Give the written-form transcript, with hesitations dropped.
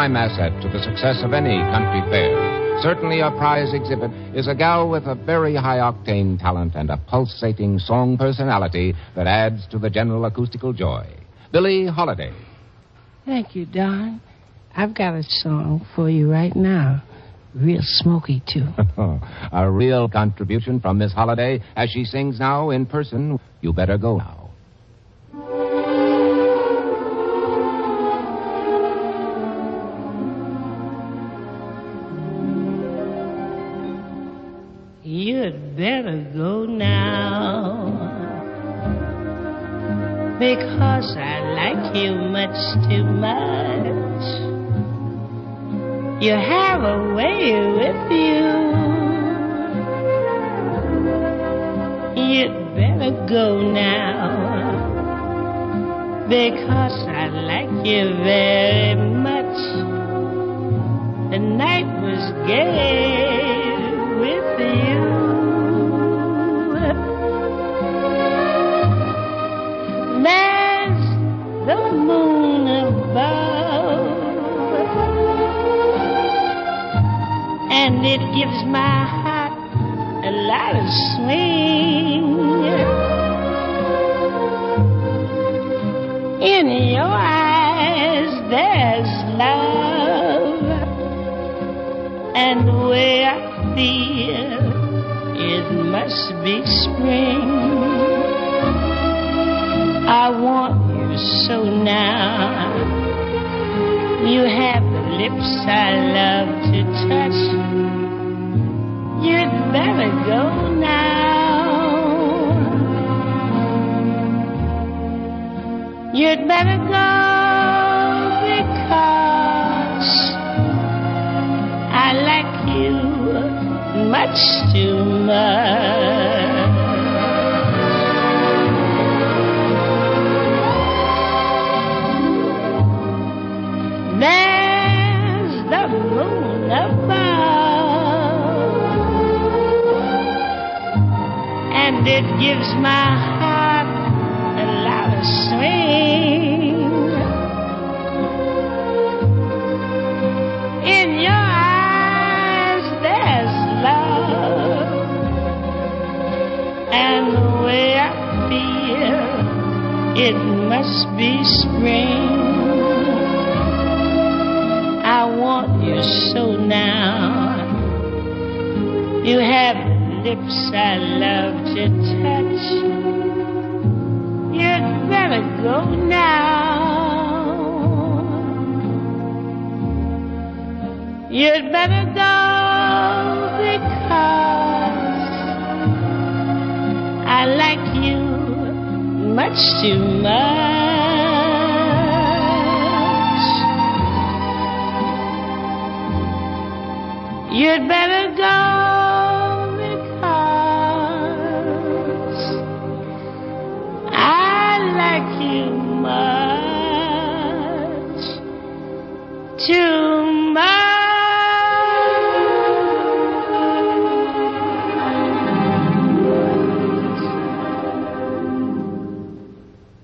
prime asset to the success of any country fair. Certainly a prize exhibit is a gal with a very high-octane talent and a pulsating song personality that adds to the general acoustical joy. Billie Holiday. Thank you, Don. I've got a song for you right now. Real smoky, too. A real contribution from Miss Holiday as she sings now in person. You Better Go Now. You'd better go now, because I like you much too much. You have a way with you. You'd better go now, because I like you very much. The night was gay with you. There's the moon above, and it gives my heart a lot of swing. In your eyes there's love, and the way I feel, it must be spring. I want you so now. You have the lips I love to touch. You'd better go now. You'd better go, because I like you much too much. There's the moon above, and it gives my heart a lot of swing. In your eyes there's love, and the way I feel, it must be spring. I want you so now. You have lips I love to touch. You'd better go now. You'd better go, because I like you much too much. You'd better go, because I like you much too